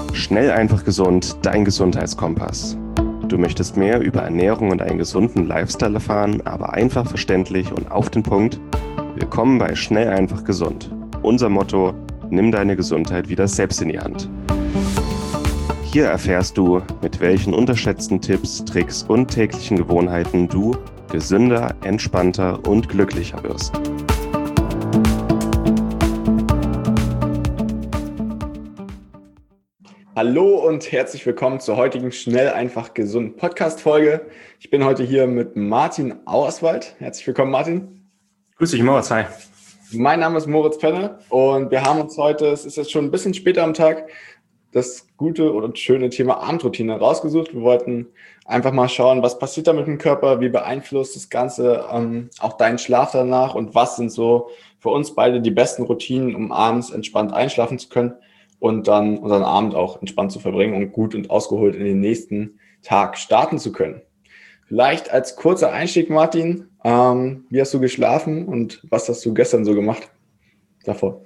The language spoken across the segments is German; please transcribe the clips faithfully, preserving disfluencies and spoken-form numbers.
Schnell, einfach, gesund, dein Gesundheitskompass. Du möchtest mehr über Ernährung und einen gesunden Lifestyle erfahren, aber einfach verständlich und auf den Punkt? Willkommen bei Schnell, einfach, gesund. Unser Motto: Nimm deine Gesundheit wieder selbst in die Hand. Hier erfährst du, mit welchen unterschätzten Tipps, Tricks und täglichen Gewohnheiten du gesünder, entspannter und glücklicher wirst. Hallo und herzlich willkommen zur heutigen Schnell, einfach, gesund Podcast-Folge. Ich bin heute hier mit Martin Auerswald. Herzlich willkommen, Martin. Grüß dich, Moritz. Hi. Mein Name ist Moritz Penne und wir haben uns heute, es ist jetzt schon ein bisschen später am Tag, das gute oder schöne Thema Abendroutine rausgesucht. Wir wollten einfach mal schauen, was passiert da mit dem Körper, wie beeinflusst das Ganze ähm, auch deinen Schlaf danach und was sind so für uns beide die besten Routinen, um abends entspannt einschlafen zu können und dann unseren Abend auch entspannt zu verbringen und gut und ausgeholt in den nächsten Tag starten zu können. Vielleicht als kurzer Einstieg, Martin, ähm, wie hast du geschlafen und was hast du gestern so gemacht davor?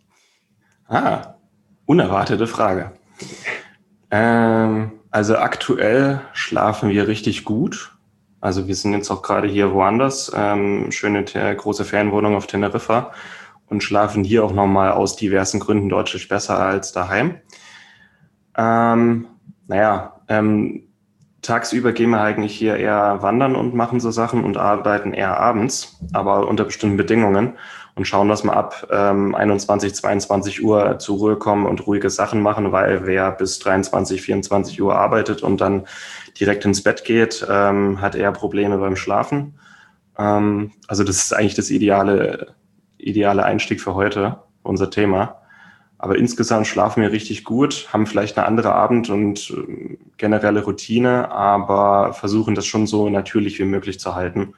Ah, unerwartete Frage. Ähm, also aktuell schlafen wir richtig gut. Also wir sind jetzt auch gerade hier woanders, ähm, schöne te- große Ferienwohnung auf Teneriffa und schlafen hier auch nochmal aus diversen Gründen deutlich besser als daheim. Ähm, naja, ähm, tagsüber gehen wir eigentlich hier eher wandern und machen so Sachen und arbeiten eher abends, aber unter bestimmten Bedingungen und schauen, dass wir ab ähm, einundzwanzig, zweiundzwanzig Uhr zur Ruhe kommen und ruhige Sachen machen, weil wer bis dreiundzwanzig, vierundzwanzig Uhr arbeitet und dann direkt ins Bett geht, ähm, hat eher Probleme beim Schlafen. Ähm, also das ist eigentlich das ideale, ideale Einstieg für heute, unser Thema. Aber insgesamt schlafen wir richtig gut, haben vielleicht eine andere Abend- und äh, generelle Routine, aber versuchen das schon so natürlich wie möglich zu halten.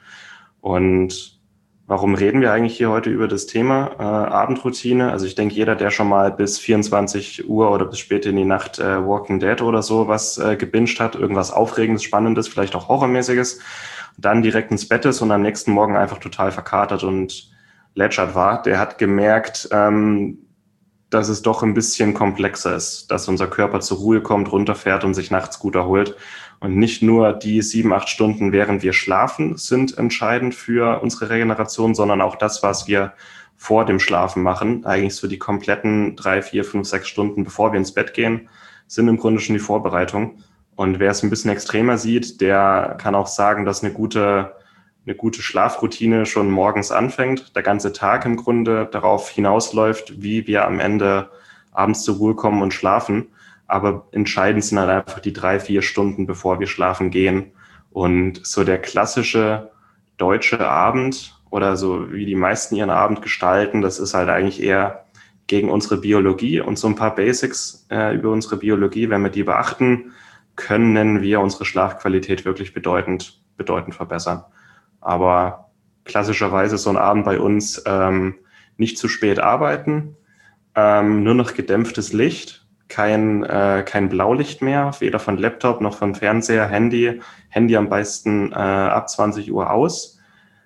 Und warum reden wir eigentlich hier heute über das Thema äh, Abendroutine? Also ich denke, jeder, der schon mal bis vierundzwanzig Uhr oder bis spät in die Nacht äh, Walking Dead oder so was äh, gebinged hat, irgendwas Aufregendes, Spannendes, vielleicht auch Horrormäßiges, dann direkt ins Bett ist und am nächsten Morgen einfach total verkatert und lätschert war, der hat gemerkt, ähm, dass es doch ein bisschen komplexer ist, dass unser Körper zur Ruhe kommt, runterfährt und sich nachts gut erholt. Und nicht nur die sieben, acht Stunden, während wir schlafen, sind entscheidend für unsere Regeneration, sondern auch das, was wir vor dem Schlafen machen. Eigentlich so die kompletten drei, vier, fünf, sechs Stunden, bevor wir ins Bett gehen, sind im Grunde schon die Vorbereitung. Und wer es ein bisschen extremer sieht, der kann auch sagen, dass eine gute eine gute Schlafroutine schon morgens anfängt, der ganze Tag im Grunde darauf hinausläuft, wie wir am Ende abends zur Ruhe kommen und schlafen. Aber entscheidend sind halt einfach die drei, vier Stunden, bevor wir schlafen gehen. Und so der klassische deutsche Abend oder so wie die meisten ihren Abend gestalten, das ist halt eigentlich eher gegen unsere Biologie und so ein paar Basics äh, über unsere Biologie. Wenn wir die beachten, können wir unsere Schlafqualität wirklich bedeutend, bedeutend verbessern. Aber klassischerweise so ein Abend bei uns ähm, nicht zu spät arbeiten, ähm, nur noch gedämpftes Licht, kein, äh, kein Blaulicht mehr, weder von Laptop noch von Fernseher, Handy, Handy am besten äh, ab zwanzig Uhr aus,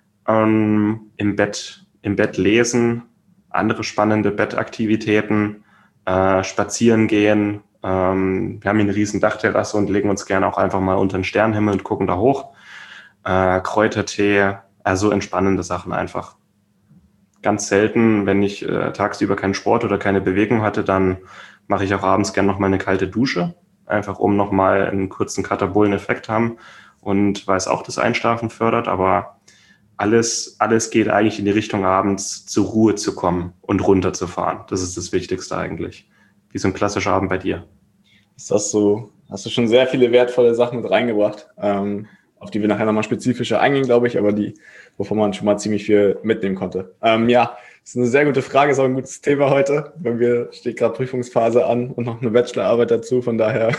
ähm, im Bett, im Bett lesen, andere spannende Bettaktivitäten, äh, spazieren gehen. Ähm, wir haben hier eine riesen Dachterrasse und legen uns gerne auch einfach mal unter den Sternenhimmel und gucken da hoch. Äh, Kräutertee, also entspannende Sachen einfach. Ganz selten, wenn ich äh, tagsüber keinen Sport oder keine Bewegung hatte, dann mache ich auch abends gerne nochmal eine kalte Dusche, einfach um nochmal einen kurzen Katabolen-Effekt haben und weil es auch das Einschlafen fördert, aber alles, alles geht eigentlich in die Richtung, abends zur Ruhe zu kommen und runterzufahren. Das ist das Wichtigste eigentlich. Wie so ein klassischer Abend bei dir. Ist das so? Hast du schon sehr viele wertvolle Sachen mit reingebracht, ähm, auf die wir nachher nochmal spezifischer eingehen, glaube ich, aber die, wovon man schon mal ziemlich viel mitnehmen konnte. Ähm, ja, ist eine sehr gute Frage, ist auch ein gutes Thema heute. Bei mir steht gerade Prüfungsphase an und noch eine Bachelorarbeit dazu, von daher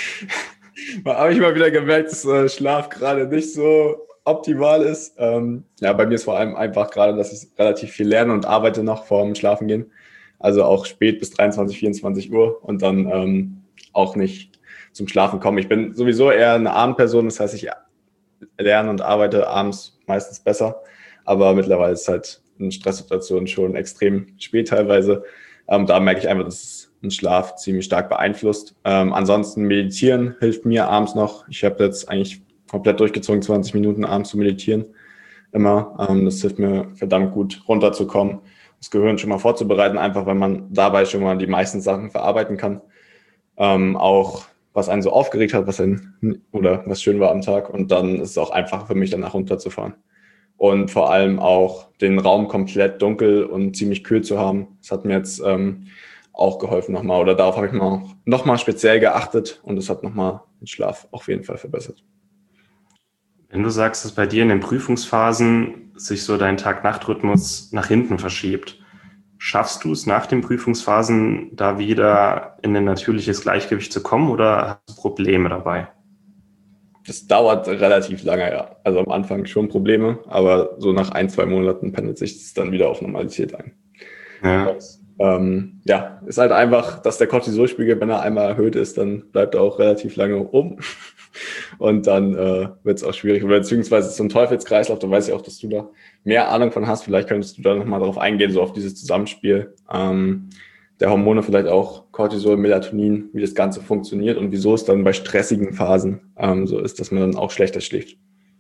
habe ich mal wieder gemerkt, dass äh, Schlaf gerade nicht so optimal ist. Ähm, ja, bei mir ist vor allem einfach gerade, dass ich relativ viel lerne und arbeite noch vorm Schlafengehen. Also auch spät bis dreiundzwanzig, vierundzwanzig Uhr und dann ähm, auch nicht zum Schlafen komme. Ich bin sowieso eher eine Abendperson, das heißt, ich lerne und arbeite abends meistens besser, aber mittlerweile ist es halt in Stresssituationen schon extrem spät teilweise. Ähm, da merke ich einfach, dass es den Schlaf ziemlich stark beeinflusst. Ähm, ansonsten meditieren hilft mir abends noch. Ich habe jetzt eigentlich komplett durchgezogen, zwanzig Minuten abends zu meditieren. Immer. Ähm, das hilft mir verdammt gut, runterzukommen, das Gehirn schon mal vorzubereiten, einfach weil man dabei schon mal die meisten Sachen verarbeiten kann. Ähm, auch was einen so aufgeregt hat, was einen, oder was schön war am Tag. Und dann ist es auch einfach für mich, danach runterzufahren. Und vor allem auch den Raum komplett dunkel und ziemlich kühl zu haben. Das hat mir jetzt ähm, auch geholfen nochmal. Oder darauf habe ich mal nochmal speziell geachtet und das hat nochmal den Schlaf auf jeden Fall verbessert. Wenn du sagst, dass bei dir in den Prüfungsphasen sich so dein Tag-Nacht-Rhythmus nach hinten verschiebt, schaffst du es nach den Prüfungsphasen da wieder in ein natürliches Gleichgewicht zu kommen oder hast du Probleme dabei? Das dauert relativ lange, ja. Also am Anfang schon Probleme, aber so nach ein, zwei Monaten pendelt sich das dann wieder auf Normalität ein. Ja. Ähm, ja, ist halt einfach, dass der Cortisolspiegel, wenn er einmal erhöht ist, dann bleibt er auch relativ lange oben. Und dann äh, wird es auch schwierig. Oder beziehungsweise so ein Teufelskreislauf, da weiß ich auch, dass du da mehr Ahnung von hast. Vielleicht könntest du da nochmal drauf eingehen, so auf dieses Zusammenspiel ähm, der Hormone, vielleicht auch Cortisol, Melatonin, wie das Ganze funktioniert und wieso es dann bei stressigen Phasen ähm, so ist, dass man dann auch schlechter schläft.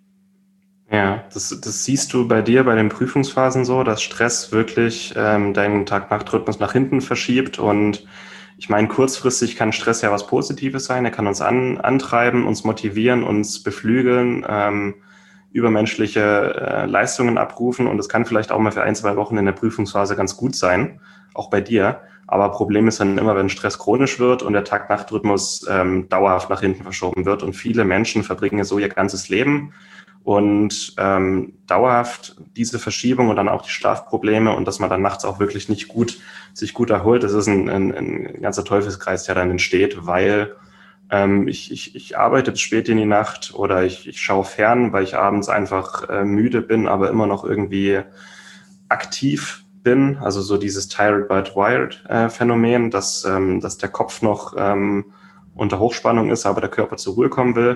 Ja, das, das siehst du bei dir bei den Prüfungsphasen so, dass Stress wirklich ähm, deinen Tag-Nacht-Rhythmus nach hinten verschiebt. Und ich meine, kurzfristig kann Stress ja was Positives sein. Er kann uns an, antreiben, uns motivieren, uns beflügeln, ähm, übermenschliche äh, Leistungen abrufen. Und das kann vielleicht auch mal für ein, zwei Wochen in der Prüfungsphase ganz gut sein, auch bei dir. Aber Problem ist dann immer, wenn Stress chronisch wird und der Tag-Nacht-Rhythmus ähm, dauerhaft nach hinten verschoben wird. Und viele Menschen verbringen so ihr ganzes Leben und ähm, dauerhaft diese Verschiebung und dann auch die Schlafprobleme und dass man dann nachts auch wirklich nicht gut sich gut erholt, das ist ein, ein, ein ganzer Teufelskreis, der dann entsteht, weil ähm, ich, ich, ich arbeite bis spät in die Nacht oder ich, ich schaue fern, weil ich abends einfach äh, müde bin, aber immer noch irgendwie aktiv bin. Also so dieses Tired but Wired äh, Phänomen, dass, ähm, dass der Kopf noch ähm, unter Hochspannung ist, aber der Körper zur Ruhe kommen will.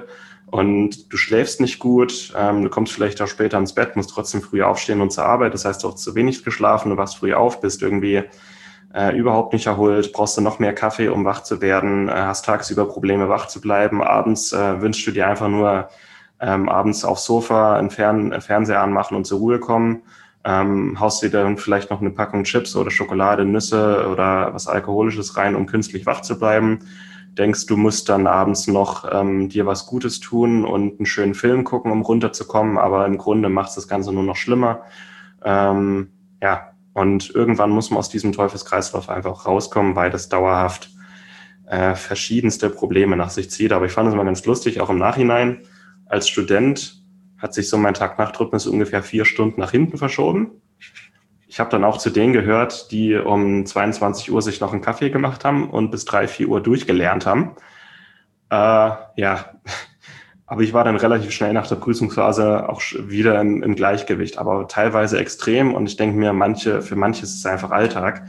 Und du schläfst nicht gut, ähm, du kommst vielleicht auch später ins Bett, musst trotzdem früh aufstehen und zur Arbeit. Das heißt, du hast zu wenig geschlafen, du wachst früh auf, bist irgendwie äh, überhaupt nicht erholt, brauchst du noch mehr Kaffee, um wach zu werden, äh, hast tagsüber Probleme, wach zu bleiben. Abends äh, wünschst du dir einfach nur ähm, abends aufs Sofa einen Fern Fernseher anmachen und zur Ruhe kommen. Ähm, haust dir dann vielleicht noch eine Packung Chips oder Schokolade, Nüsse oder was Alkoholisches rein, um künstlich wach zu bleiben. Denkst, du musst dann abends noch ähm, dir was Gutes tun und einen schönen Film gucken, um runterzukommen, aber im Grunde macht es das Ganze nur noch schlimmer. Ähm, ja, und irgendwann muss man aus diesem Teufelskreislauf einfach rauskommen, weil das dauerhaft äh, verschiedenste Probleme nach sich zieht. Aber ich fand es immer ganz lustig, auch im Nachhinein. Als Student hat sich so mein Tag-Nacht-Rhythmus ungefähr vier Stunden nach hinten verschoben. Ich habe dann auch zu denen gehört, die um zweiundzwanzig Uhr sich noch einen Kaffee gemacht haben und bis drei, vier Uhr durchgelernt haben. Äh, ja, aber ich war dann relativ schnell nach der Prüfungsphase auch wieder im, im Gleichgewicht, aber teilweise extrem. Und ich denke mir, manche, für manche ist es einfach Alltag.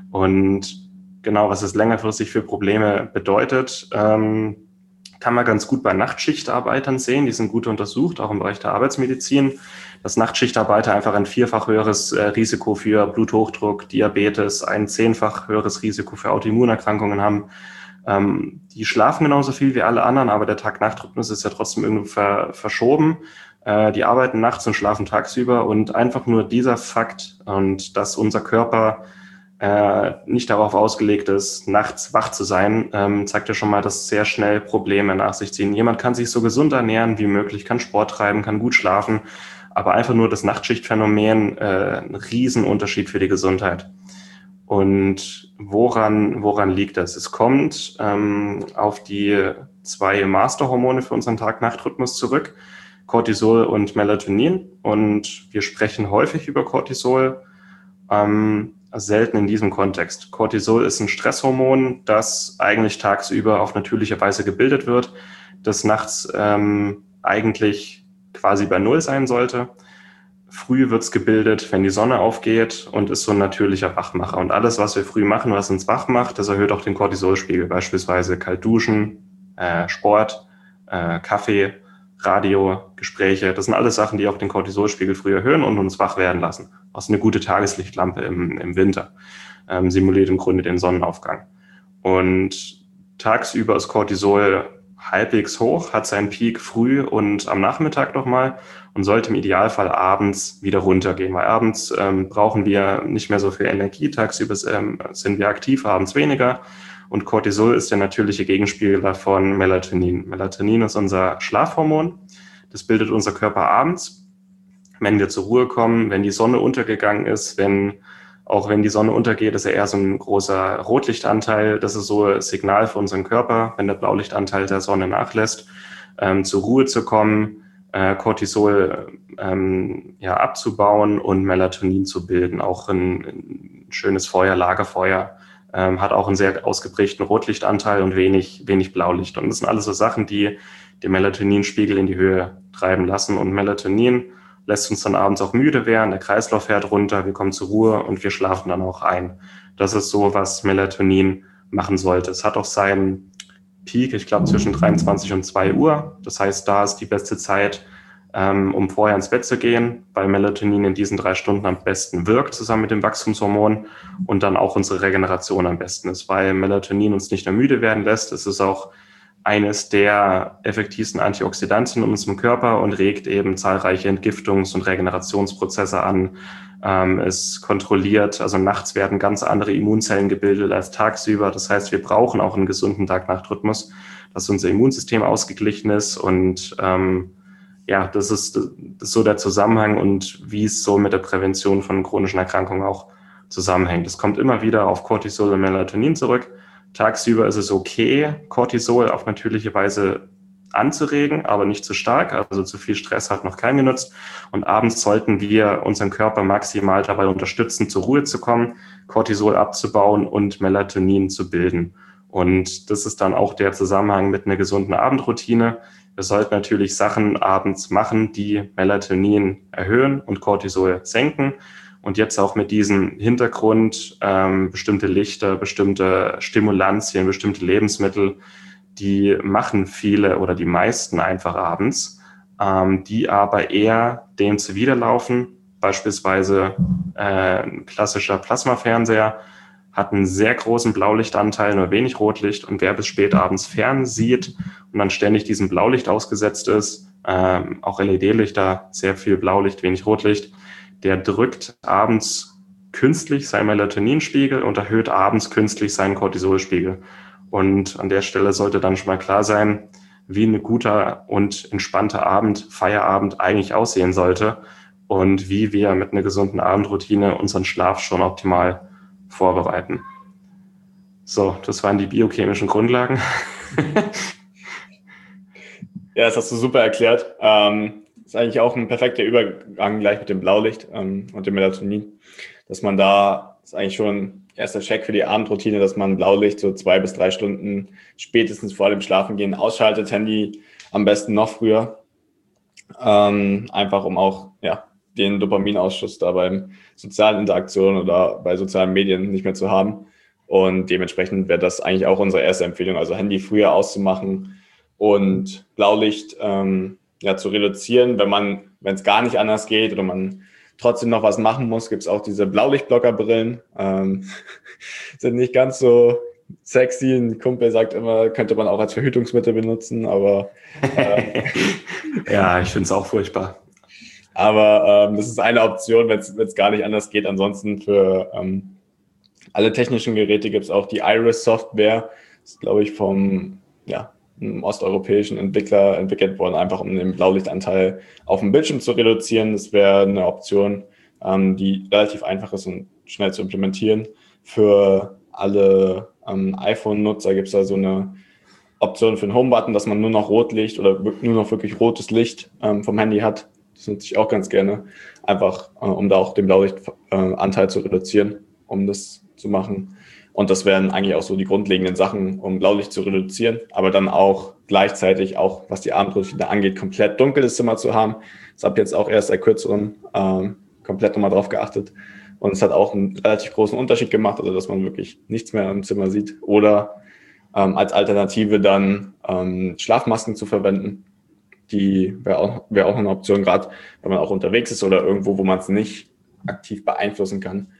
Und genau, was es längerfristig für Probleme bedeutet, ähm, kann man ganz gut bei Nachtschichtarbeitern sehen. Die sind gut untersucht, auch im Bereich der Arbeitsmedizin, dass Nachtschichtarbeiter einfach ein vierfach höheres äh, Risiko für Bluthochdruck, Diabetes, ein zehnfach höheres Risiko für Autoimmunerkrankungen haben. Ähm, die schlafen genauso viel wie alle anderen, aber der Tag-Nacht-Rhythmus ist ja trotzdem irgendwie ver verschoben. Äh, die arbeiten nachts und schlafen tagsüber und einfach nur dieser Fakt und dass unser Körper äh, nicht darauf ausgelegt ist, nachts wach zu sein, ähm, zeigt ja schon mal, dass sehr schnell Probleme nach sich ziehen. Jemand kann sich so gesund ernähren wie möglich, kann Sport treiben, kann gut schlafen, aber einfach nur das Nachtschichtphänomen, äh, ein Riesenunterschied für die Gesundheit. Und woran, woran liegt das? Es kommt ähm, auf die zwei Masterhormone für unseren Tag-Nacht-Rhythmus zurück, Cortisol und Melatonin. Und wir sprechen häufig über Cortisol, ähm, selten in diesem Kontext. Cortisol ist ein Stresshormon, das eigentlich tagsüber auf natürliche Weise gebildet wird, das nachts ähm, eigentlich quasi bei Null sein sollte. Früh wird's gebildet, wenn die Sonne aufgeht und ist so ein natürlicher Wachmacher. Und alles, was wir früh machen, was uns wach macht, das erhöht auch den Cortisolspiegel. Beispielsweise kalt duschen, äh, Sport, äh, Kaffee, Radio, Gespräche. Das sind alles Sachen, die auch den Cortisolspiegel früh erhöhen und uns wach werden lassen. Auch eine gute Tageslichtlampe im, im Winter ähm, simuliert im Grunde den Sonnenaufgang. Und tagsüber ist Cortisol halbwegs hoch, hat seinen Peak früh und am Nachmittag nochmal und sollte im Idealfall abends wieder runtergehen, weil abends ähm, brauchen wir nicht mehr so viel Energie, tagsüber ähm, sind wir aktiv, abends weniger. Und Cortisol ist der natürliche Gegenspieler von Melatonin. Melatonin ist unser Schlafhormon. Das bildet unser Körper abends, wenn wir zur Ruhe kommen, wenn die Sonne untergegangen ist, wenn auch wenn die Sonne untergeht, ist ja eher so ein großer Rotlichtanteil. Das ist so ein Signal für unseren Körper, wenn der Blaulichtanteil der Sonne nachlässt, ähm, zur Ruhe zu kommen, äh, Cortisol ähm, ja, abzubauen und Melatonin zu bilden. Auch ein, ein schönes Feuer, Lagerfeuer, ähm, hat auch einen sehr ausgeprägten Rotlichtanteil und wenig, wenig Blaulicht. Und das sind alles so Sachen, die den Melatoninspiegel in die Höhe treiben lassen. Und Melatonin lässt uns dann abends auch müde werden, der Kreislauf fährt runter, wir kommen zur Ruhe und wir schlafen dann auch ein. Das ist so, was Melatonin machen sollte. Es hat auch seinen Peak, ich glaube, zwischen dreiundzwanzig und zwei Uhr. Das heißt, da ist die beste Zeit, ähm, um vorher ins Bett zu gehen, weil Melatonin in diesen drei Stunden am besten wirkt, zusammen mit dem Wachstumshormon und dann auch unsere Regeneration am besten ist, weil Melatonin uns nicht nur müde werden lässt. Es ist auch eines der effektivsten Antioxidantien in unserem Körper und regt eben zahlreiche Entgiftungs- und Regenerationsprozesse an. Ähm, es kontrolliert, also nachts werden ganz andere Immunzellen gebildet als tagsüber. Das heißt, wir brauchen auch einen gesunden Tag-Nacht-Rhythmus, dass unser Immunsystem ausgeglichen ist. Und ähm, ja, das ist, das ist so der Zusammenhang und wie es so mit der Prävention von chronischen Erkrankungen auch zusammenhängt. Es kommt immer wieder auf Cortisol und Melatonin zurück. Tagsüber ist es okay, Cortisol auf natürliche Weise anzuregen, aber nicht zu stark, also zu viel Stress hat noch keinen genutzt. Und abends sollten wir unseren Körper maximal dabei unterstützen, zur Ruhe zu kommen, Cortisol abzubauen und Melatonin zu bilden. Und das ist dann auch der Zusammenhang mit einer gesunden Abendroutine. Wir sollten natürlich Sachen abends machen, die Melatonin erhöhen und Cortisol senken. Und jetzt auch mit diesem Hintergrund, ähm, bestimmte Lichter, bestimmte Stimulantien, bestimmte Lebensmittel, die machen viele oder die meisten einfach abends, ähm, die aber eher dem zuwiderlaufen. Beispielsweise äh, ein klassischer Plasmafernseher hat einen sehr großen Blaulichtanteil, nur wenig Rotlicht. Und wer bis spät abends fern sieht und dann ständig diesem Blaulicht ausgesetzt ist, ähm, auch L E D-Lichter, sehr viel Blaulicht, wenig Rotlicht, der drückt abends künstlich seinen Melatoninspiegel und erhöht abends künstlich seinen Cortisolspiegel. Und an der Stelle sollte dann schon mal klar sein, wie ein guter und entspannter Abend, Feierabend eigentlich aussehen sollte und wie wir mit einer gesunden Abendroutine unseren Schlaf schon optimal vorbereiten. So, das waren die biochemischen Grundlagen. Ja, das hast du super erklärt. Ähm, ist eigentlich auch ein perfekter Übergang gleich mit dem Blaulicht ähm, und dem Melatonin, dass man da, ist eigentlich schon erster Check für die Abendroutine, dass man Blaulicht so zwei bis drei Stunden spätestens vor dem Schlafengehen ausschaltet, Handy am besten noch früher, ähm, einfach um auch ja den Dopaminausschuss da beim sozialen Interaktionen oder bei sozialen Medien nicht mehr zu haben. Und dementsprechend wäre das eigentlich auch unsere erste Empfehlung, also Handy früher auszumachen und Blaulicht ähm, ja zu reduzieren. Wenn man, wenn es gar nicht anders geht oder man trotzdem noch was machen muss, gibt es auch diese Blaulichtblockerbrillen. Ähm, sind nicht ganz so sexy. Ein Kumpel sagt immer, könnte man auch als Verhütungsmittel benutzen, aber äh, ja, ich finde es auch furchtbar. Aber ähm, das ist eine Option, wenn es gar nicht anders geht. Ansonsten für ähm, alle technischen Geräte gibt es auch die Iris-Software. Das ist, glaube ich, vom ja, einem osteuropäischen Entwickler entwickelt worden, einfach um den Blaulichtanteil auf dem Bildschirm zu reduzieren. Das wäre eine Option, ähm, die relativ einfach ist und schnell zu implementieren. Für alle ähm, iPhone-Nutzer gibt es da so eine Option für den Home-Button, dass man nur noch Rotlicht oder nur noch wirklich rotes Licht ähm, vom Handy hat. Das nutze ich auch ganz gerne, einfach äh, um da auch den Blaulichtanteil äh, zu reduzieren, um das zu machen. Und das wären eigentlich auch so die grundlegenden Sachen, um Blaulicht zu reduzieren, aber dann auch gleichzeitig auch, was die Abendroutine angeht, komplett dunkles Zimmer zu haben. Das habe ich jetzt auch erst seit kürzerem ähm, komplett nochmal drauf geachtet. Und es hat auch einen relativ großen Unterschied gemacht, also dass man wirklich nichts mehr im Zimmer sieht. Oder ähm, als Alternative dann ähm, Schlafmasken zu verwenden. Die wäre auch, wär auch eine Option, gerade wenn man auch unterwegs ist oder irgendwo, wo man es nicht aktiv beeinflussen kann.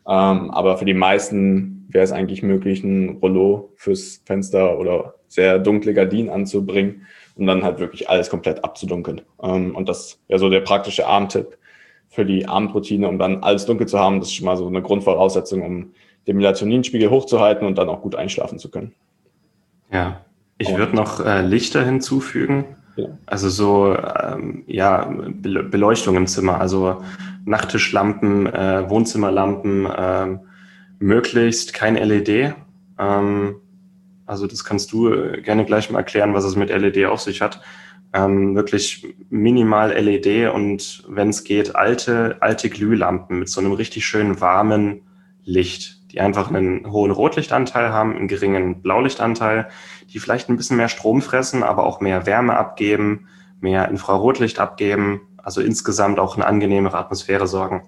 Ähm, aber für die meisten wäre es eigentlich möglich, ein Rollo fürs Fenster oder sehr dunkle Gardinen anzubringen, um dann halt wirklich alles komplett abzudunkeln. Ähm, und das wäre so der praktische Abendtipp für die Abendroutine, um dann alles dunkel zu haben. Das ist schon mal so eine Grundvoraussetzung, um den Melatoninspiegel hochzuhalten und dann auch gut einschlafen zu können. Ja, ich würde noch äh, Lichter hinzufügen. Ja. Also so ähm, ja, Be- Beleuchtung im Zimmer, also Nachttischlampen, äh, Wohnzimmerlampen, ähm, möglichst kein L E D. Ähm, also das kannst du gerne gleich mal erklären, was es mit L E D auf sich hat. Ähm, wirklich minimal L E D und wenn es geht, alte, alte Glühlampen mit so einem richtig schönen warmen Licht, die einfach einen hohen Rotlichtanteil haben, einen geringen Blaulichtanteil, die vielleicht ein bisschen mehr Strom fressen, aber auch mehr Wärme abgeben, mehr Infrarotlicht abgeben, also insgesamt auch eine angenehmere Atmosphäre sorgen.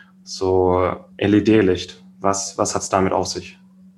So L E D-Licht, was, was hat es damit auf sich?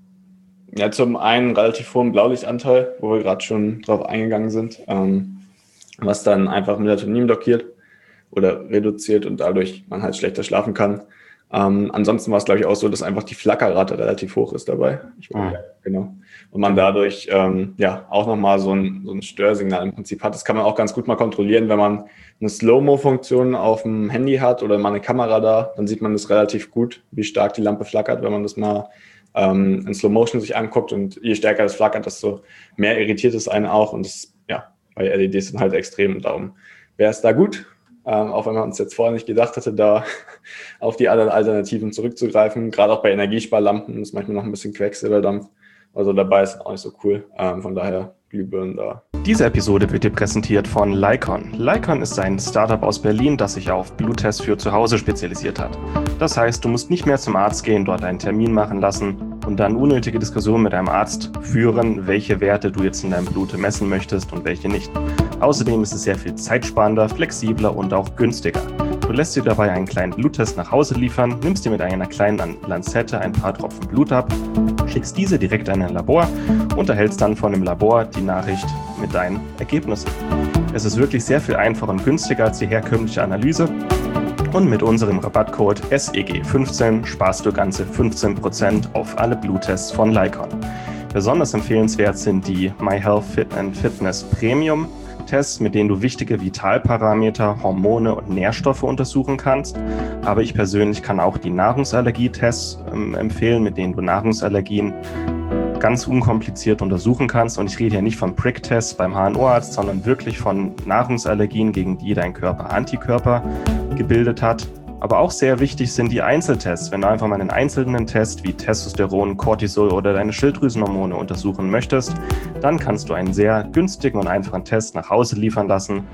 Ja, zum einen relativ hohen Blaulichtanteil, wo wir gerade schon drauf eingegangen sind, ähm, was dann einfach Melatonin blockiert oder reduziert und dadurch man halt schlechter schlafen kann. Ähm, ansonsten war es, glaube ich, auch so, dass einfach die Flackerrate relativ hoch ist dabei. Ich, mhm. Genau. Und man dadurch ähm, ja auch nochmal so ein, so ein Störsignal im Prinzip hat. Das kann man auch ganz gut mal kontrollieren, wenn man eine Slow-Mo-Funktion auf dem Handy hat oder mal eine Kamera da, dann sieht man das relativ gut, wie stark die Lampe flackert, wenn man das mal ähm, in Slow-Motion sich anguckt. Und je stärker das flackert, desto mehr irritiert es einen auch. Und das, ja, bei L E Ds sind halt extrem. Und darum wäre es da gut, Ähm, auch wenn man uns jetzt vorher nicht gedacht hatte, da auf die anderen Alternativen zurückzugreifen. Gerade auch bei Energiesparlampen ist manchmal noch ein bisschen Quecksilberdampf. Also dabei ist auch nicht so cool. Ähm, von daher Glühbirnen da. Diese Episode wird dir präsentiert von Lycon. Lycon ist ein Startup aus Berlin, das sich auf Bluttests für zu Hause spezialisiert hat. Das heißt, du musst nicht mehr zum Arzt gehen, dort einen Termin machen lassen und dann unnötige Diskussionen mit deinem Arzt führen, welche Werte du jetzt in deinem Blut messen möchtest und welche nicht. Außerdem ist es sehr viel zeitsparender, flexibler und auch günstiger. Du lässt dir dabei einen kleinen Bluttest nach Hause liefern, nimmst dir mit einer kleinen Lanzette ein paar Tropfen Blut ab, schickst diese direkt an ein Labor und erhältst dann von dem Labor die Nachricht mit deinen Ergebnissen. Es ist wirklich sehr viel einfacher und günstiger als die herkömmliche Analyse. Und mit unserem Rabattcode S E G fünfzehn sparst du ganze fünfzehn Prozent auf alle Bluttests von Lycon. Besonders empfehlenswert sind die MyHealth Fit and Fitness Premium Tests, mit denen du wichtige Vitalparameter, Hormone und Nährstoffe untersuchen kannst. Aber ich persönlich kann auch die Nahrungsallergietests ähm, empfehlen, mit denen du Nahrungsallergien ganz unkompliziert untersuchen kannst. Und ich rede hier nicht von Prick-Tests beim H N O-Arzt, sondern wirklich von Nahrungsallergien, gegen die dein Körper Antikörper gebildet hat. Aber auch sehr wichtig sind die Einzeltests. Wenn du einfach mal einen einzelnen Test wie Testosteron, Cortisol oder deine Schilddrüsenhormone untersuchen möchtest, dann kannst du einen sehr günstigen und einfachen Test nach Hause liefern lassen,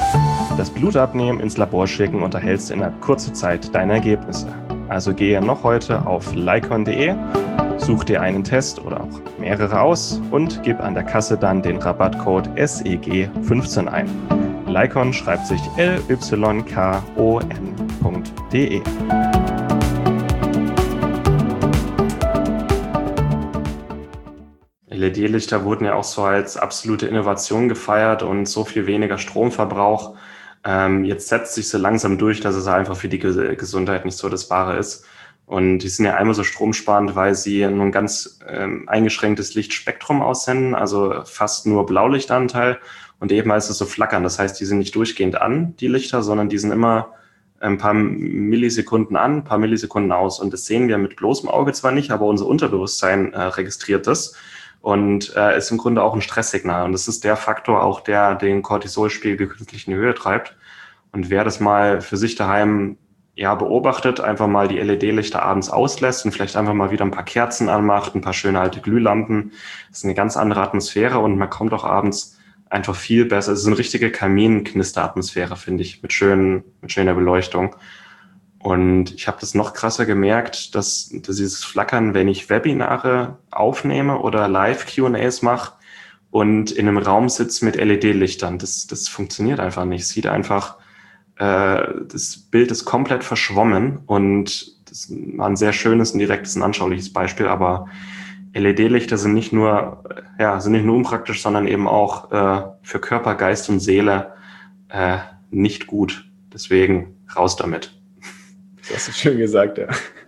das Blut abnehmen, ins Labor schicken und erhältst innerhalb kurzer Zeit deine Ergebnisse. Also gehe noch heute auf lycon punkt de, such dir einen Test oder auch mehrere aus und gib an der Kasse dann den Rabattcode S E G fünfzehn ein. Lycon schreibt sich L Y K O N punkt de. L E D-Lichter wurden ja auch so als absolute Innovation gefeiert und so viel weniger Stromverbrauch. Ähm, jetzt setzt sich so langsam durch, dass es einfach für die Gesundheit nicht so das Wahre ist. Und die sind ja einmal so stromsparend, weil sie nur ein ganz ähm, eingeschränktes Lichtspektrum aussenden, also fast nur Blaulichtanteil. Und eben heißt es so flackern. Das heißt, die sind nicht durchgehend an, die Lichter, sondern die sind immer ein paar Millisekunden an, ein paar Millisekunden aus. Und das sehen wir mit bloßem Auge zwar nicht, aber unser Unterbewusstsein äh, registriert das und äh, ist im Grunde auch ein Stresssignal. Und das ist der Faktor auch, der den Cortisolspiegel künstlich in die Höhe treibt. Und wer das mal für sich daheim ja beobachtet, einfach mal die L E D-Lichter abends auslässt und vielleicht einfach mal wieder ein paar Kerzen anmacht, ein paar schöne alte Glühlampen, das ist eine ganz andere Atmosphäre und man kommt auch abends einfach viel besser. Es ist eine richtige Kamin-Knister-Atmosphäre, finde ich, mit schönen, mit schöner Beleuchtung. Und ich habe das noch krasser gemerkt, dass, dass dieses Flackern, wenn ich Webinare aufnehme oder Live-Q und A's mache und in einem Raum sitze mit L E D-Lichtern, das, das funktioniert einfach nicht. Es sieht einfach, äh, das Bild ist komplett verschwommen und das war ein sehr schönes und direktes und anschauliches Beispiel, aber L E D-Lichter sind nicht nur, ja, sind nicht nur unpraktisch, sondern eben auch äh, für Körper, Geist und Seele äh, nicht gut. Deswegen raus damit. Das hast du schön gesagt, ja.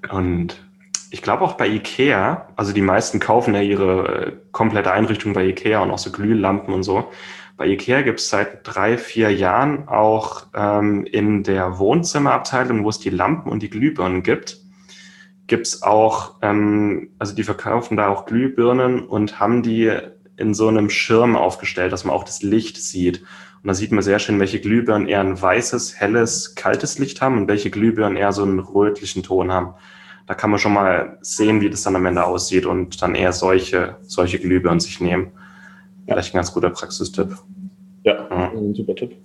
Und ich glaube auch bei IKEA, also die meisten kaufen ja ihre äh, komplette Einrichtung bei IKEA und auch so Glühlampen und so. Bei IKEA gibt es seit drei, vier Jahren auch ähm, in der Wohnzimmerabteilung, wo es die Lampen und die Glühbirnen gibt, gibt es auch, ähm, also die verkaufen da auch Glühbirnen und haben die in so einem Schirm aufgestellt, dass man auch das Licht sieht. Und da sieht man sehr schön, welche Glühbirnen eher ein weißes, helles, kaltes Licht haben und welche Glühbirnen eher so einen rötlichen Ton haben. Da kann man schon mal sehen, wie das dann am Ende aussieht und dann eher solche, solche Glühbirnen sich nehmen. Vielleicht ein ganz guter Praxistipp. Ja, ja. Ein super Tipp.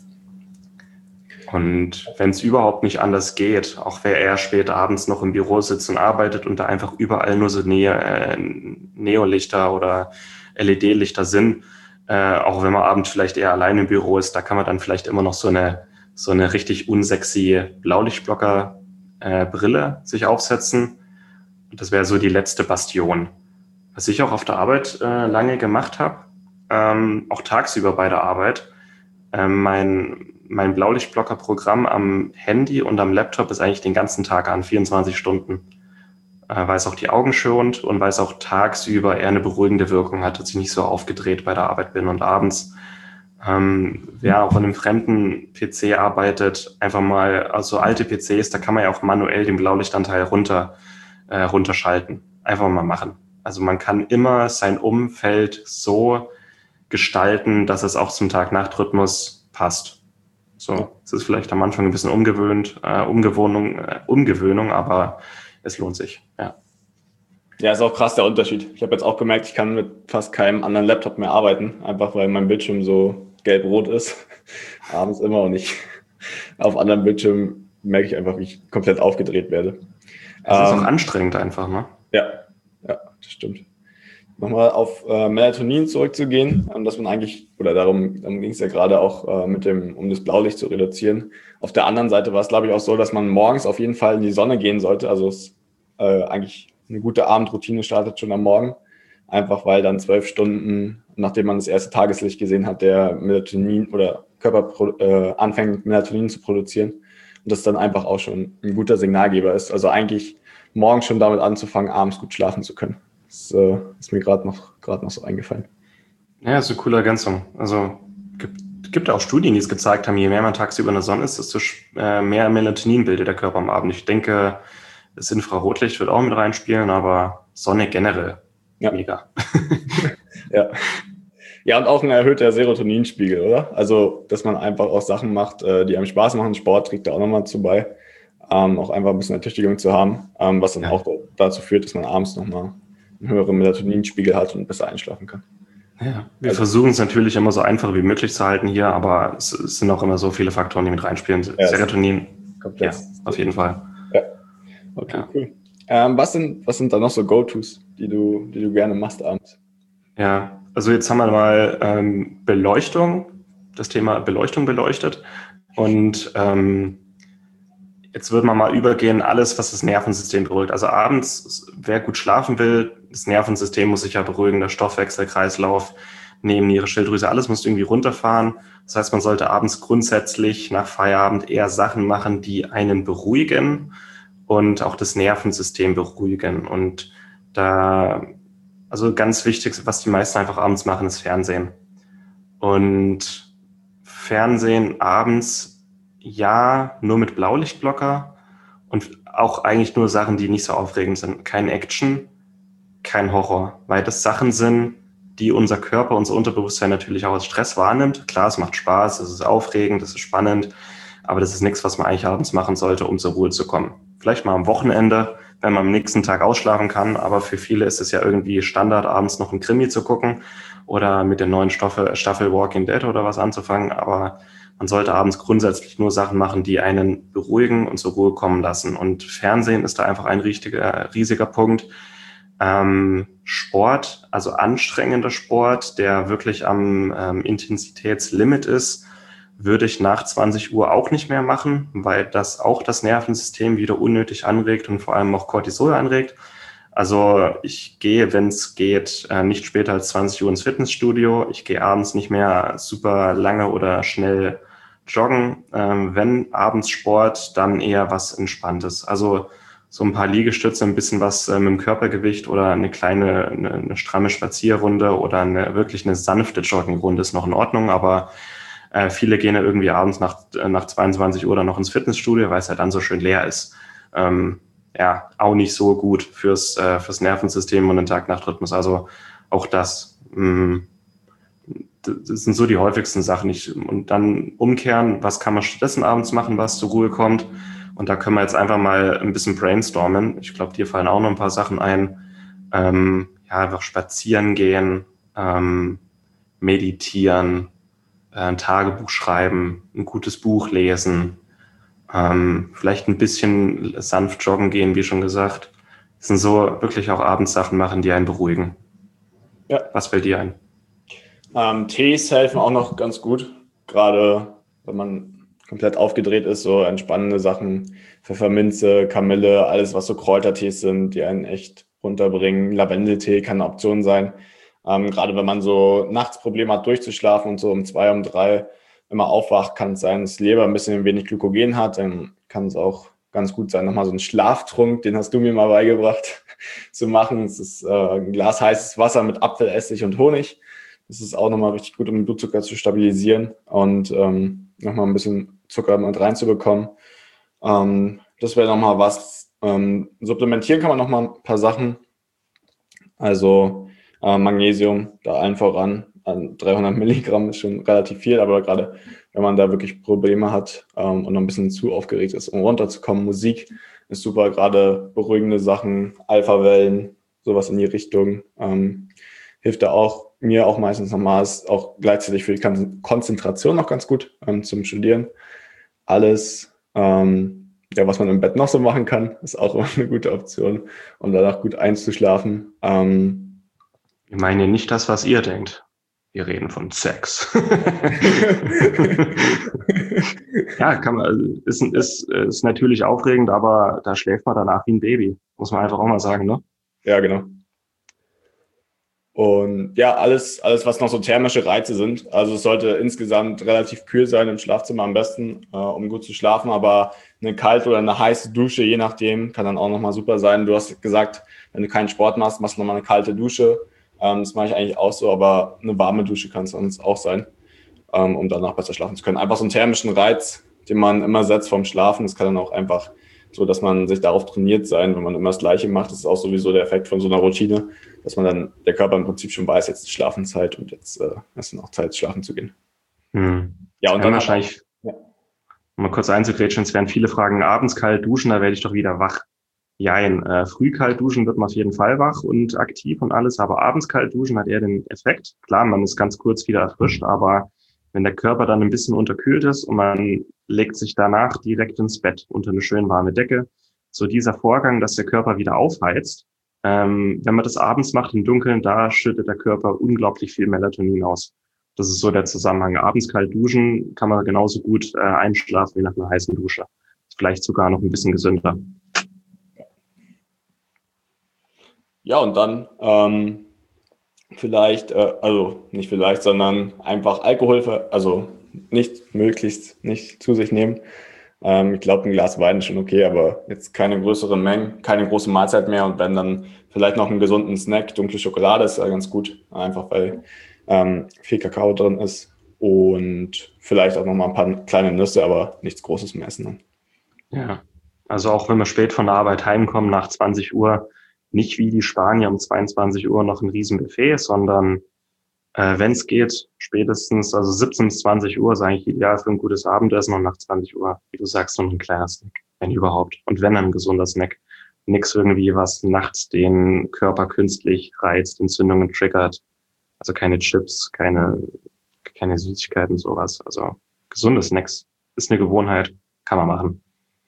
Und wenn es überhaupt nicht anders geht, auch wer eher spät abends noch im Büro sitzt und arbeitet und da einfach überall nur so Ne- äh, Neolichter oder L E D-Lichter sind, äh, auch wenn man abends vielleicht eher allein im Büro ist, da kann man dann vielleicht immer noch so eine, so eine richtig unsexy Blaulichtblocker-Brille äh, sich aufsetzen. Das wäre so die letzte Bastion. Was ich auch auf der Arbeit äh, lange gemacht habe, ähm, auch tagsüber bei der Arbeit, ähm, mein, mein Blaulichtblocker-Programm am Handy und am Laptop ist eigentlich den ganzen Tag an, vierundzwanzig Stunden. Äh, weil es auch die Augen schont und weil es auch tagsüber eher eine beruhigende Wirkung hat, dass ich nicht so aufgedreht bei der Arbeit bin. Und abends, ähm, wer auch an einem fremden P C arbeitet, einfach mal, also alte P Cs, da kann man ja auch manuell den Blaulichtanteil runter, äh, runterschalten. Einfach mal machen. Also man kann immer sein Umfeld so gestalten, dass es auch zum Tag-Nacht-Rhythmus passt. So, es ist vielleicht am Anfang ein bisschen umgewöhnt, äh, Umgewöhnung, äh, Umgewöhnung, aber es lohnt sich, ja. Ja, ist auch krass der Unterschied. Ich habe jetzt auch gemerkt, ich kann mit fast keinem anderen Laptop mehr arbeiten, einfach weil mein Bildschirm so gelb-rot ist. Abends immer und ich auf anderen Bildschirmen merke ich einfach, wie ich komplett aufgedreht werde. Es ähm, ist auch anstrengend einfach, ne? Ja, ja, das stimmt. Nochmal auf äh, Melatonin zurückzugehen, ähm, dass man eigentlich, oder darum, darum ging es ja gerade auch, äh, mit dem, um das Blaulicht zu reduzieren. Auf der anderen Seite war es, glaube ich, auch so, dass man morgens auf jeden Fall in die Sonne gehen sollte. Also es äh, eigentlich eine gute Abendroutine startet schon am Morgen. Einfach weil dann zwölf Stunden, nachdem man das erste Tageslicht gesehen hat, der Melatonin oder Körper äh, anfängt, Melatonin zu produzieren. Und das dann einfach auch schon ein guter Signalgeber ist. Also eigentlich morgens schon damit anzufangen, abends gut schlafen zu können. Das äh, ist mir gerade noch, gerade noch so eingefallen. Ja, das ist eine coole Ergänzung. Also gibt, gibt auch Studien, die es gezeigt haben, je mehr man tagsüber in der Sonne ist, desto äh, mehr Melatonin bildet der Körper am Abend. Ich denke, das Infrarotlicht wird auch mit reinspielen, aber Sonne generell, ja. Mega. ja. Ja, und auch ein erhöhter Serotoninspiegel, oder? Also, dass man einfach auch Sachen macht, die einem Spaß machen. Sport trägt da auch nochmal zu bei, ähm, auch einfach ein bisschen Ertüchtigung zu haben, ähm, was dann ja. auch dazu führt, dass man abends nochmal einen höheren Melatoninspiegel hat und besser einschlafen kann. Ja, wir also, versuchen es natürlich immer so einfach wie möglich zu halten hier, aber es, es sind auch immer so viele Faktoren, die mit reinspielen. Ja, Serotonin, ja, auf jeden Fall. Ja. Okay, ja. Cool. Ähm, was sind, was sind da noch so Go-Tos, die du, die du gerne machst abends? Ja, also jetzt haben wir mal ähm, Beleuchtung, das Thema Beleuchtung beleuchtet und ähm, jetzt würden wir mal übergehen, alles, was das Nervensystem beruhigt. Also abends, wer gut schlafen will, das Nervensystem muss sich ja beruhigen, der Stoffwechsel, Kreislauf, Nebenniere, Schilddrüse, alles muss irgendwie runterfahren. Das heißt, man sollte abends grundsätzlich nach Feierabend eher Sachen machen, die einen beruhigen und auch das Nervensystem beruhigen. Und da, also ganz wichtig, was die meisten einfach abends machen, ist Fernsehen. Und Fernsehen abends, ja, nur mit Blaulichtblocker und auch eigentlich nur Sachen, die nicht so aufregend sind. Kein Action, kein Horror, weil das Sachen sind, die unser Körper, unser Unterbewusstsein natürlich auch als Stress wahrnimmt. Klar, es macht Spaß, es ist aufregend, es ist spannend, aber das ist nichts, was man eigentlich abends machen sollte, um zur Ruhe zu kommen. Vielleicht mal am Wochenende, wenn man am nächsten Tag ausschlafen kann, aber für viele ist es ja irgendwie Standard, abends noch einen Krimi zu gucken oder mit der neuen Staffel, Staffel Walking Dead oder was anzufangen, aber man sollte abends grundsätzlich nur Sachen machen, die einen beruhigen und zur Ruhe kommen lassen. Und Fernsehen ist da einfach ein riesiger, riesiger Punkt. Ähm, Sport, also anstrengender Sport, der wirklich am ähm, Intensitätslimit ist, würde ich nach zwanzig Uhr auch nicht mehr machen, weil das auch das Nervensystem wieder unnötig anregt und vor allem auch Cortisol anregt. Also ich gehe, wenn es geht, nicht später als zwanzig Uhr ins Fitnessstudio. Ich gehe abends nicht mehr super lange oder schnell joggen. Ähm, wenn abends Sport, dann eher was Entspanntes. Also so ein paar Liegestütze, ein bisschen was äh, mit dem Körpergewicht oder eine kleine, eine, eine stramme Spazierrunde oder eine wirklich eine sanfte Joggingrunde ist noch in Ordnung, aber äh, viele gehen ja irgendwie abends nach, nach zweiundzwanzig Uhr dann noch ins Fitnessstudio, weil es ja dann so schön leer ist. Ähm, ja, auch nicht so gut fürs, äh, fürs Nervensystem und den Tag-Nacht-Rhythmus. Also auch das, mh, das sind so die häufigsten Sachen. Ich, und dann umkehren, was kann man stattdessen abends machen, was zur Ruhe kommt. Und da können wir jetzt einfach mal ein bisschen brainstormen. Ich glaube, dir fallen auch noch ein paar Sachen ein. Ähm, ja, einfach spazieren gehen, ähm, meditieren, äh, ein Tagebuch schreiben, ein gutes Buch lesen, ähm, vielleicht ein bisschen sanft joggen gehen, wie schon gesagt. Das sind so wirklich auch abends Sachen machen, die einen beruhigen. Ja. Was fällt dir ein? Ähm, Tees helfen auch noch ganz gut, gerade wenn man komplett aufgedreht ist, so entspannende Sachen, Pfefferminze, Kamille, alles was so Kräutertees sind, die einen echt runterbringen. Lavendeltee kann eine Option sein, ähm, gerade wenn man so nachts Probleme hat durchzuschlafen und so um zwei, um drei immer aufwacht, kann es sein, dass die Leber ein bisschen wenig Glykogen hat, dann kann es auch ganz gut sein, nochmal so einen Schlaftrunk, den hast du mir mal beigebracht, zu machen. Es ist äh, ein Glas heißes Wasser mit Apfelessig und Honig. Das ist auch nochmal richtig gut, um den Blutzucker zu stabilisieren und ähm, nochmal ein bisschen Zucker mit reinzubekommen. Ähm, das wäre nochmal was. Ähm, supplementieren kann man nochmal ein paar Sachen. Also äh, Magnesium, da allen voran. dreihundert Milligramm ist schon relativ viel, aber gerade wenn man da wirklich Probleme hat ähm, und noch ein bisschen zu aufgeregt ist, um runterzukommen, Musik ist super, gerade beruhigende Sachen, Alpha-Wellen, sowas in die Richtung. Ähm, hilft da auch, mir auch meistens nochmal, ist auch gleichzeitig für die Konzentration noch ganz gut ähm, zum Studieren. Alles, ähm, ja, was man im Bett noch so machen kann, ist auch immer eine gute Option, um danach gut einzuschlafen. Ähm, Ich meine nicht das, was ihr denkt. Wir reden von Sex. Ja, kann man, ist, ist, ist natürlich aufregend, aber da schläft man danach wie ein Baby. Muss man einfach auch mal sagen, ne? Ja, genau. Und ja, alles, alles, was noch so thermische Reize sind. Also es sollte insgesamt relativ kühl sein im Schlafzimmer am besten, äh, um gut zu schlafen. Aber eine kalte oder eine heiße Dusche, je nachdem, kann dann auch nochmal super sein. Du hast gesagt, wenn du keinen Sport machst, machst du nochmal eine kalte Dusche. Ähm, das mache ich eigentlich auch so, aber eine warme Dusche kann es sonst auch sein, ähm, um danach besser schlafen zu können. Einfach so einen thermischen Reiz, den man immer setzt vorm Schlafen. Das kann dann auch einfach so, dass man sich darauf trainiert sein, wenn man immer das Gleiche macht. Das ist auch sowieso der Effekt von so einer Routine, dass man dann, der Körper im Prinzip schon weiß, jetzt ist Schlafenszeit und jetzt äh, ist noch Zeit, schlafen zu gehen. Hm. Ja, und dann wahrscheinlich, ja. um mal kurz einzugrätschen, es werden viele fragen, abends kalt duschen, da werde ich doch wieder wach. Jein, äh, früh kalt duschen wird man auf jeden Fall wach und aktiv und alles, aber abends kalt duschen hat eher den Effekt. Klar, man ist ganz kurz wieder erfrischt, aber wenn der Körper dann ein bisschen unterkühlt ist und man legt sich danach direkt ins Bett unter eine schön warme Decke, so dieser Vorgang, dass der Körper wieder aufheizt, ähm, wenn man das abends macht im Dunkeln, da schüttet der Körper unglaublich viel Melatonin aus. Das ist so der Zusammenhang. Abends kalt duschen kann man genauso gut äh, einschlafen wie nach einer heißen Dusche. Vielleicht sogar noch ein bisschen gesünder. Ja, und dann ähm, vielleicht, äh, also nicht vielleicht, sondern einfach Alkohol, für, also nicht möglichst nicht zu sich nehmen. Ähm, ich glaube, ein Glas Wein ist schon okay, aber jetzt keine größeren Mengen, keine große Mahlzeit mehr und wenn dann vielleicht noch einen gesunden Snack, dunkle Schokolade ist ja ganz gut, einfach weil ähm, viel Kakao drin ist und vielleicht auch noch mal ein paar kleine Nüsse, aber nichts Großes mehr essen. Ja, also auch wenn wir spät von der Arbeit heimkommen nach zwanzig Uhr, nicht wie die Spanier um zweiundzwanzig Uhr noch ein Riesenbuffet, sondern äh, wenn es geht, spätestens, also siebzehn bis zwanzig Uhr ist eigentlich ideal für ein gutes Abendessen und nach zwanzig Uhr, wie du sagst, noch ein kleiner Snack, wenn überhaupt. Und wenn dann ein gesunder Snack. Nix irgendwie, was nachts den Körper künstlich reizt, Entzündungen triggert. Also keine Chips, keine, keine Süßigkeiten, sowas. Also gesunde Snacks ist eine Gewohnheit, kann man machen.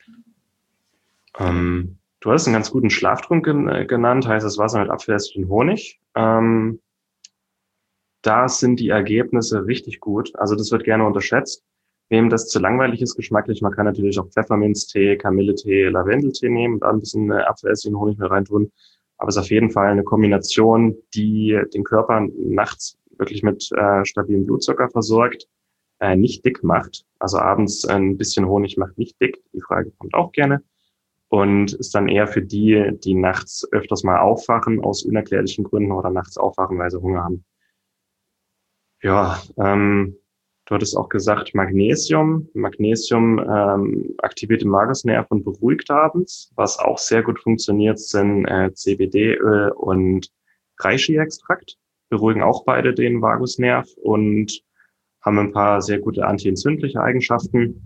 Ähm, du hast einen ganz guten Schlaftrunk gen- genannt, heißes Wasser mit Apfelessig und Honig. Ähm, da sind die Ergebnisse richtig gut. Also das wird gerne unterschätzt. Wem das zu langweilig ist geschmacklich, man kann natürlich auch Pfefferminztee, Kamilletee, Lavendeltee nehmen, da ein bisschen äh, Apfelessig und Honig mit reintun. Aber es ist auf jeden Fall eine Kombination, die den Körper nachts wirklich mit äh, stabilem Blutzucker versorgt, äh, nicht dick macht. Also abends ein bisschen Honig macht nicht dick. Die Frage kommt auch gerne. und ist dann eher für die, die nachts öfters mal aufwachen aus unerklärlichen Gründen oder nachts aufwachen, weil sie Hunger haben. Ja, ähm, du hattest auch gesagt Magnesium. Magnesium ähm, aktiviert den Vagusnerv und beruhigt abends. Was auch sehr gut funktioniert, sind äh, C B D-Öl und Reishi-Extrakt. Beruhigen auch beide den Vagusnerv und haben ein paar sehr gute antientzündliche Eigenschaften.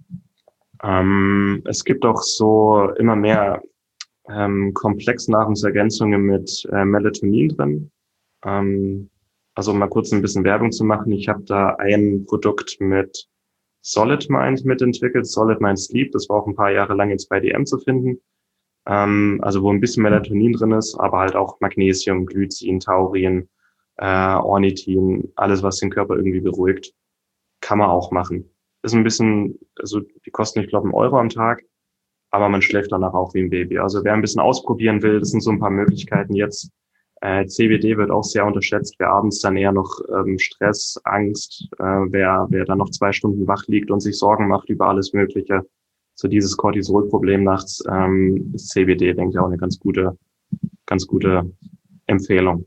Ähm, es gibt auch so immer mehr ähm, Komplexnahrungsergänzungen mit äh, Melatonin drin. Ähm, also um mal kurz ein bisschen Werbung zu machen. Ich habe da ein Produkt mit Solid Mind mitentwickelt, Solid Mind Sleep. Das war auch ein paar Jahre lang jetzt bei D M zu finden. Ähm, also wo ein bisschen Melatonin drin ist, aber halt auch Magnesium, Glycin, Taurin, äh, Ornithin, alles, was den Körper irgendwie beruhigt, kann man auch machen. Ist ein bisschen, also die kosten, ich glaube, einen Euro am Tag, aber man schläft danach auch wie ein Baby. Also wer ein bisschen ausprobieren will, das sind so ein paar Möglichkeiten jetzt. Äh, C B D wird auch sehr unterschätzt. Wer abends dann eher noch ähm, Stress, Angst, äh, wer, wer dann noch zwei Stunden wach liegt und sich Sorgen macht über alles Mögliche, so dieses Cortisol-Problem nachts, ähm, ist C B D, denke ich, auch eine ganz gute, ganz gute Empfehlung.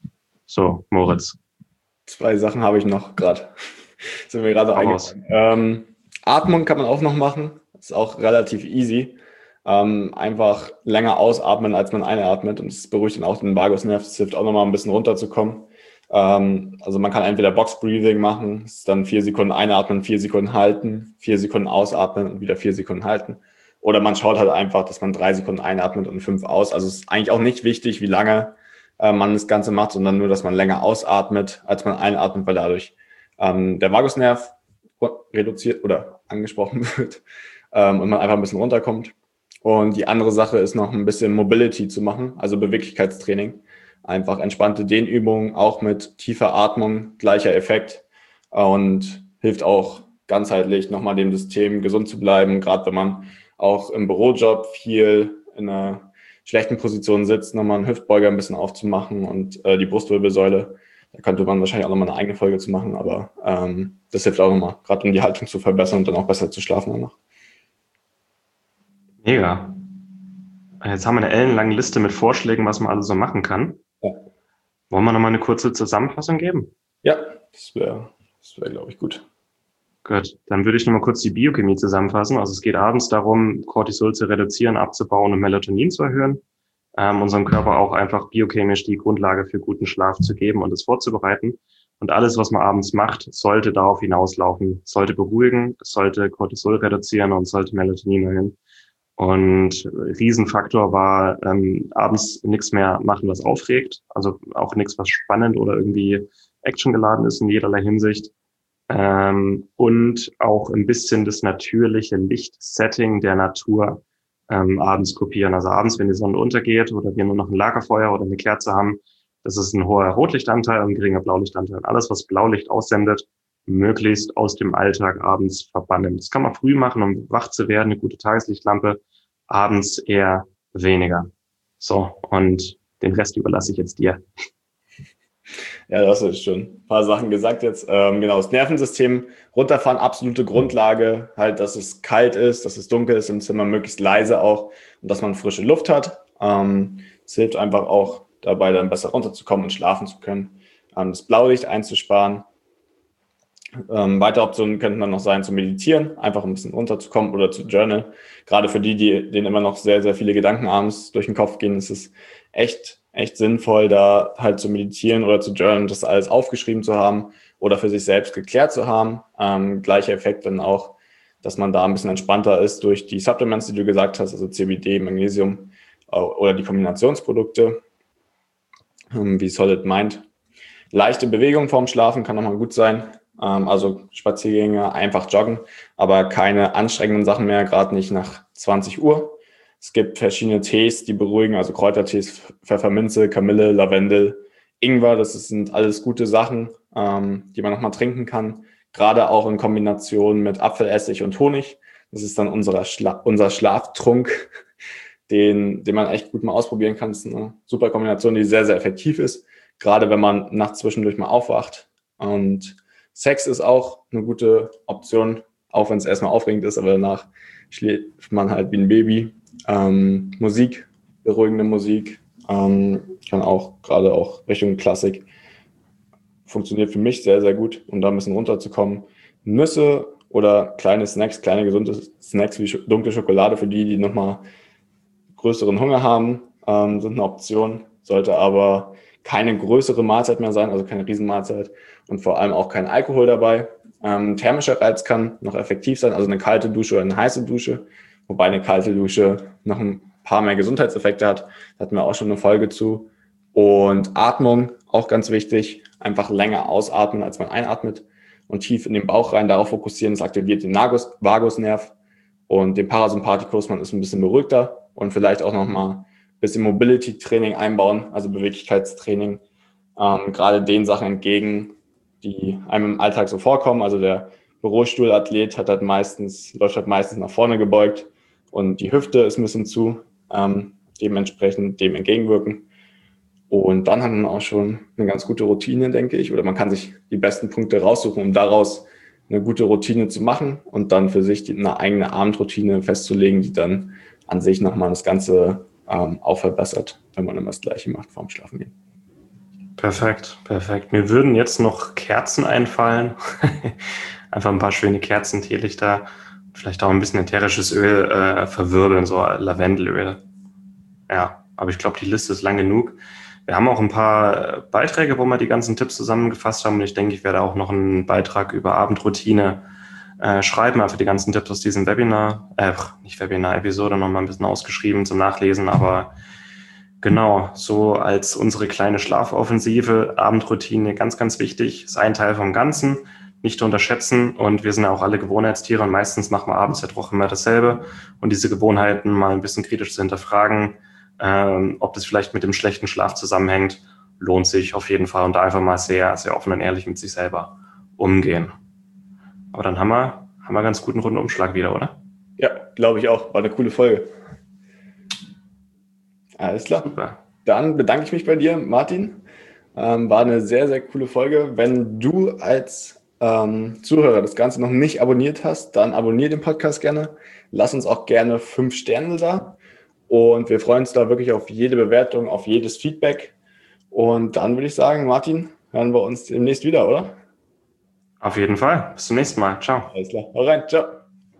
So, Moritz. Zwei Sachen habe ich noch gerade. Sind mir gerade Raus. eingefallen. Ähm, Atmung kann man auch noch machen. Ist auch relativ easy. Ähm, einfach länger ausatmen, als man einatmet. Und es beruhigt dann auch den Vagusnerv. Das hilft auch nochmal ein bisschen runterzukommen. Ähm, also man kann entweder Box Breathing machen. Das ist dann vier Sekunden einatmen, vier Sekunden halten, vier Sekunden ausatmen und wieder vier Sekunden halten. Oder man schaut halt einfach, dass man drei Sekunden einatmet und fünf aus. Also es ist eigentlich auch nicht wichtig, wie lange äh, man das Ganze macht, sondern nur, dass man länger ausatmet, als man einatmet, weil dadurch ähm, der Vagusnerv reduziert oder angesprochen wird ähm, und man einfach ein bisschen runterkommt. Und die andere Sache ist noch ein bisschen Mobility zu machen, also Beweglichkeitstraining. Einfach entspannte Dehnübungen, auch mit tiefer Atmung, gleicher Effekt und hilft auch ganzheitlich nochmal dem System gesund zu bleiben, gerade wenn man auch im Bürojob viel in einer schlechten Position sitzt, nochmal einen Hüftbeuger ein bisschen aufzumachen und äh, die Brustwirbelsäule. Da könnte man wahrscheinlich auch nochmal eine eigene Folge zu machen, aber ähm, das hilft auch nochmal, gerade um die Haltung zu verbessern und dann auch besser zu schlafen danach. Mega. Jetzt haben wir eine ellenlange Liste mit Vorschlägen, was man alles so machen kann. Ja, Wollen wir nochmal eine kurze Zusammenfassung geben? ja das wäre, das wäre, glaube ich, gut. Gut, dann würde ich nochmal kurz die Biochemie zusammenfassen. Also es geht abends darum, Cortisol zu reduzieren, abzubauen und Melatonin zu erhöhen. Ähm, unserem Körper auch einfach biochemisch die Grundlage für guten Schlaf zu geben und es vorzubereiten. Und alles, was man abends macht, sollte darauf hinauslaufen, sollte beruhigen, sollte Cortisol reduzieren und sollte Melatonin erhöhen. Und Riesenfaktor war ähm, abends nichts mehr machen, was aufregt. Also auch nichts, was spannend oder irgendwie actiongeladen ist in jederlei Hinsicht. Ähm, und auch ein bisschen das natürliche Lichtsetting der Natur ähm, abends kopieren. Also abends, wenn die Sonne untergeht oder wir nur noch ein Lagerfeuer oder eine Kerze haben, das ist ein hoher Rotlichtanteil und ein geringer Blaulichtanteil. Alles, was Blaulicht aussendet, möglichst aus dem Alltag abends verbannen. Das kann man früh machen, um wach zu werden, eine gute Tageslichtlampe, abends eher weniger. So, und den Rest überlasse ich jetzt dir. Ja, das ist schon ein paar Sachen gesagt jetzt. Ähm, genau, das Nervensystem runterfahren, absolute Grundlage, halt, dass es kalt ist, dass es dunkel ist im Zimmer, möglichst leise auch und dass man frische Luft hat. Ähm, es hilft einfach auch dabei, dann besser runterzukommen und schlafen zu können. Ähm, das Blaulicht einzusparen. Ähm, weitere Optionen könnten dann noch sein, zu meditieren, einfach ein bisschen runterzukommen oder zu journalen. Gerade für die, die denen immer noch sehr, sehr viele Gedanken abends durch den Kopf gehen, ist es echt, echt sinnvoll, da halt zu meditieren oder zu journalen, das alles aufgeschrieben zu haben oder für sich selbst geklärt zu haben. Ähm, gleicher Effekt dann auch, dass man da ein bisschen entspannter ist durch die Supplements, die du gesagt hast, also C B D, Magnesium äh, oder die Kombinationsprodukte, ähm, wie Solid Mind. Leichte Bewegung vorm Schlafen kann nochmal gut sein. Also Spaziergänge, einfach joggen, aber keine anstrengenden Sachen mehr, gerade nicht nach zwanzig Uhr. Es gibt verschiedene Tees, die beruhigen, also Kräutertees, Pfefferminze, Kamille, Lavendel, Ingwer, das sind alles gute Sachen, die man nochmal trinken kann, gerade auch in Kombination mit Apfelessig und Honig. Das ist dann unser, Schla- unser Schlaftrunk, den, den man echt gut mal ausprobieren kann. Das ist eine super Kombination, die sehr, sehr effektiv ist, gerade wenn man nachts zwischendurch mal aufwacht. Und Sex ist auch eine gute Option, auch wenn es erstmal aufregend ist, aber danach schläft man halt wie ein Baby. Ähm, Musik, beruhigende Musik, ähm, kann auch gerade auch Richtung Klassik. Funktioniert für mich sehr, sehr gut, um da ein bisschen runterzukommen. Nüsse oder kleine Snacks, kleine gesunde Snacks wie dunkle Schokolade für die, die nochmal größeren Hunger haben, ähm, sind eine Option. Sollte aber keine größere Mahlzeit mehr sein, also keine Riesenmahlzeit und vor allem auch kein Alkohol dabei. Ähm, thermischer Reiz kann noch effektiv sein, also eine kalte Dusche oder eine heiße Dusche, wobei eine kalte Dusche noch ein paar mehr Gesundheitseffekte hat. Da hatten wir auch schon eine Folge zu. Und Atmung, auch ganz wichtig, einfach länger ausatmen, als man einatmet und tief in den Bauch rein, darauf fokussieren. Das aktiviert den Vagus, Vagusnerv und den Parasympathikus, man ist ein bisschen beruhigter und vielleicht auch nochmal ein bisschen Mobility-Training einbauen, also Beweglichkeitstraining, ähm, gerade den Sachen entgegen, die einem im Alltag so vorkommen. Also der Bürostuhlathlet hat halt meistens, läuft halt meistens nach vorne gebeugt und die Hüfte ist ein bisschen zu, ähm, dementsprechend dem entgegenwirken. Und dann hat man auch schon eine ganz gute Routine, denke ich, oder man kann sich die besten Punkte raussuchen, um daraus eine gute Routine zu machen und dann für sich die, eine eigene Abendroutine festzulegen, die dann an sich nochmal das Ganze ähm, auch verbessert, wenn man immer das Gleiche macht vorm Schlafengehen. Perfekt, perfekt. Mir würden jetzt noch Kerzen einfallen. Einfach ein paar schöne Kerzen, Teelichter, vielleicht auch ein bisschen ätherisches Öl äh, verwirbeln, so Lavendelöl. Ja, aber ich glaube, die Liste ist lang genug. Wir haben auch ein paar Beiträge, wo wir die ganzen Tipps zusammengefasst haben. Und ich denke, ich werde auch noch einen Beitrag über Abendroutine äh, schreiben, einfach die ganzen Tipps aus diesem Webinar, äh, nicht Webinar, Episode nochmal ein bisschen ausgeschrieben zum Nachlesen. Aber genau, so als unsere kleine Schlafoffensive, Abendroutine, ganz, ganz wichtig, ist ein Teil vom Ganzen, nicht unterschätzen. Und wir sind ja auch alle Gewohnheitstiere und meistens machen wir abends ja doch immer dasselbe. Und diese Gewohnheiten mal ein bisschen kritisch zu hinterfragen, Ähm, ob das vielleicht mit dem schlechten Schlaf zusammenhängt, lohnt sich auf jeden Fall und da einfach mal sehr, sehr offen und ehrlich mit sich selber umgehen. Aber dann haben wir, haben wir ganz guten Rundumschlag wieder, oder? Ja, glaube ich auch. War eine coole Folge. Alles klar. Super. Dann bedanke ich mich bei dir, Martin. Ähm, war eine sehr, sehr coole Folge. Wenn du als ähm, Zuhörer das Ganze noch nicht abonniert hast, dann abonniere den Podcast gerne. Lass uns auch gerne fünf Sterne da. Und wir freuen uns da wirklich auf jede Bewertung, auf jedes Feedback. Und dann würde ich sagen, Martin, hören wir uns demnächst wieder, oder? Auf jeden Fall. Bis zum nächsten Mal. Ciao. Alles klar. Hau rein. Ciao.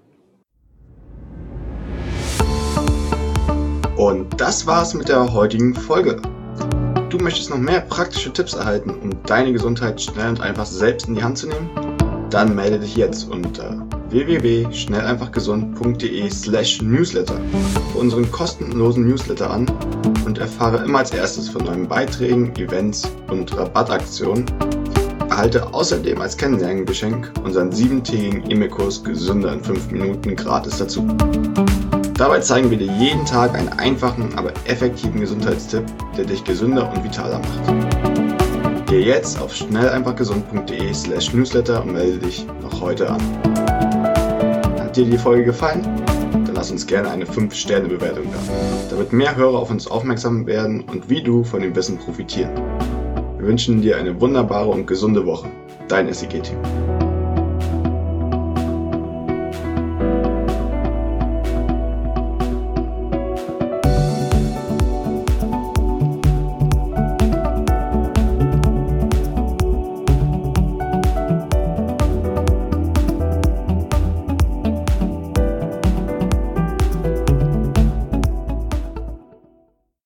Und das war's mit der heutigen Folge. Du möchtest noch mehr praktische Tipps erhalten, um deine Gesundheit schnell und einfach selbst in die Hand zu nehmen? Dann melde dich jetzt unter w w w punkt schnell einfach gesund punkt d e slash newsletter für unseren kostenlosen Newsletter an und erfahre immer als erstes von neuen Beiträgen, Events und Rabattaktionen. Erhalte außerdem als Kennenlerngeschenk unseren siebentägigen E-Mail-Kurs Gesünder in fünf Minuten gratis dazu. Dabei zeigen wir dir jeden Tag einen einfachen, aber effektiven Gesundheitstipp, der dich gesünder und vitaler macht. Geh jetzt auf schnell einfach gesund punkt d e slash newsletter und melde dich noch heute an. Hat dir die Folge gefallen? Dann lass uns gerne eine fünf Sterne Bewertung da, damit mehr Hörer auf uns aufmerksam werden und wie du von dem Wissen profitieren. Wir wünschen dir eine wunderbare und gesunde Woche. Dein S I G-Team.